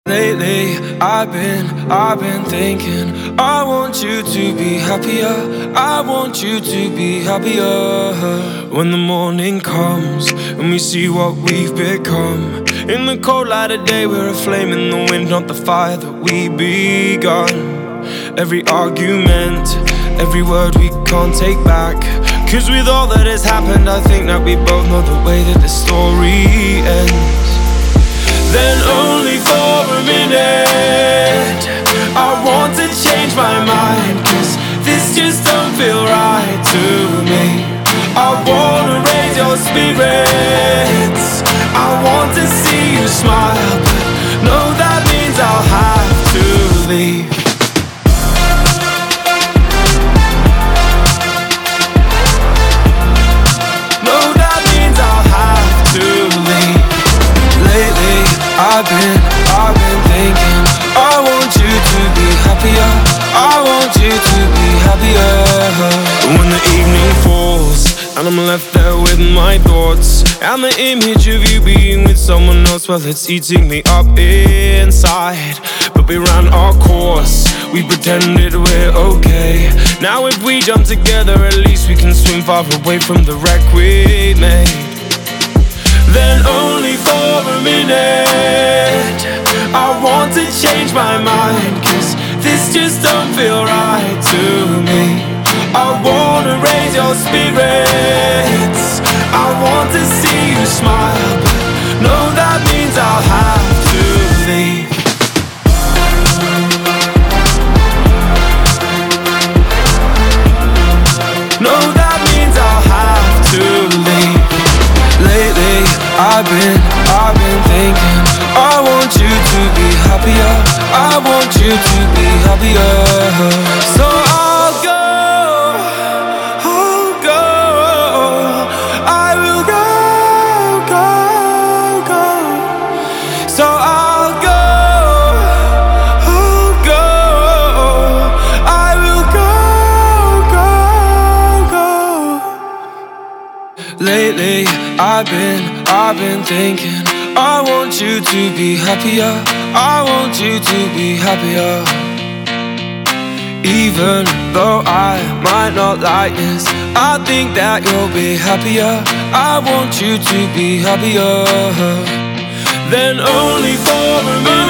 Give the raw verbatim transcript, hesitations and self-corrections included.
Lately, I've been, I've been thinking I want you to be happier, I want you to be happier. When the morning comes and we see what we've become, in the cold light of day we're a flame in the wind, not the fire that we begun. Every argument, every word we can't take back, 'cause with all that has happened I think that we both know the way that the story ends. Then only for a minute I want to change my mind, 'cause this just don't feel right to me. I wanna raise your spirits, I want to see you smile, but no, that means I'll have to leave. No, that means I'll have to leave. Lately, I've been, I've been thinking I want you to be happier, I want you to be happier. When the evening falls and I'm left there with my thoughts, and the image of you being with someone else, well, it's eating me up inside. But we ran our course, we pretended we're okay. Now if we jump together, at least we can swim far away from the wreck we made. Then only for a minute I want to change my mind, 'cause this just don't feel right to me. I wanna raise your spirits, I want to see you smile, but no, that means I'll have to leave. No, that means I'll have to leave. Lately, I've been, I've been thinking I want you to be happier, I want you to be happier. So I'll go, I'll go, I will go, go, go. So I'll go, I'll go, I will go, go, go. Lately, I've been, I've been thinking I want you to be happier, I want you to be happier. Even though I might not like this, I think that you'll be happier, I want you to be happier. Then only for a minute